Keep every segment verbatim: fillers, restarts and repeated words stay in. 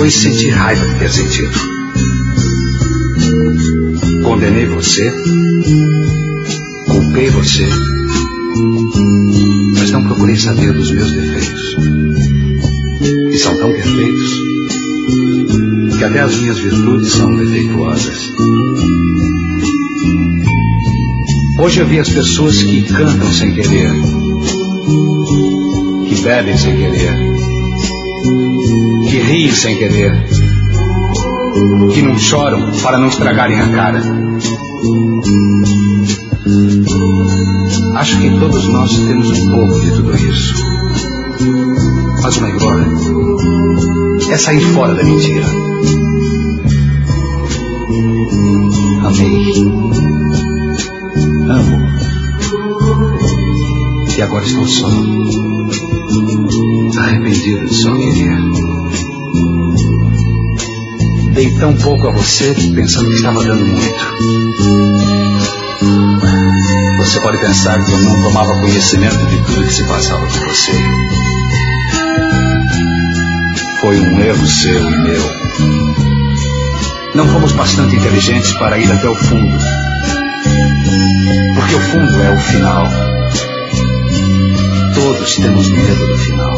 depois senti raiva de ter sentido. Condenei você, culpei você, mas não procurei saber dos meus defeitos, que são tão perfeitos que até as minhas virtudes são defeituosas. Hoje eu vi as pessoas que cantam sem querer, que bebem sem querer, que riem sem querer, que não choram para não estragarem a cara. Acho que todos nós temos um pouco de tudo isso. Mas o melhor é sair fora da mentira. Amei. Amo. E agora estou só. Arrependido de só querer. Dei tão pouco a você, pensando que estava dando muito. Você pode pensar que eu não tomava conhecimento de tudo que se passava com você. Foi um erro seu e meu. Não fomos bastante inteligentes para ir até o fundo. Porque o fundo é o final. Todos temos medo do final.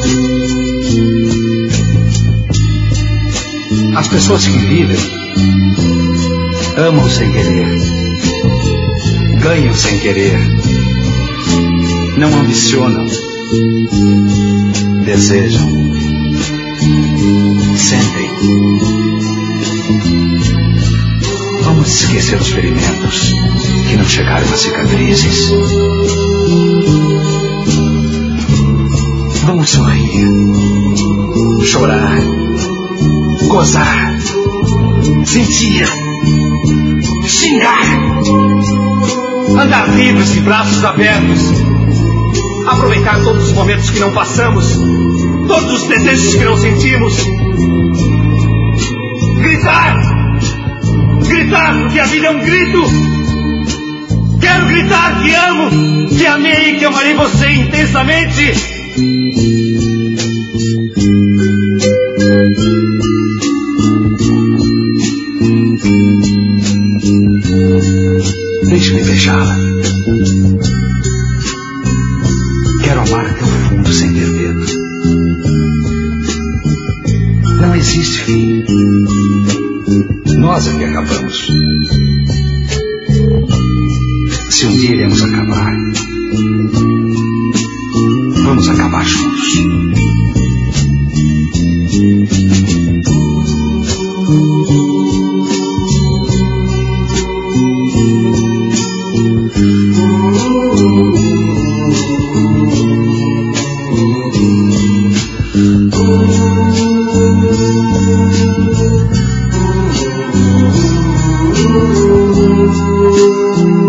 As pessoas que vivem amam sem querer, ganham sem querer, não ambicionam, desejam, sentem. Vamos esquecer os ferimentos que não chegaram a cicatrizes. Vamos sorrir, chorar, gozar, sentir, xingar, andar livres de braços abertos, aproveitar todos os momentos que não passamos, todos os desejos que não sentimos, gritar, gritar porque a vida é um grito. Quero gritar que amo, que amei e que amarei você intensamente. Deixe-me beijá-la. Quero amar até o fundo sem ter medo. Não existe fim. Nós é que acabamos. Se um dia iremos acabar, vamos acabar juntos. Oh,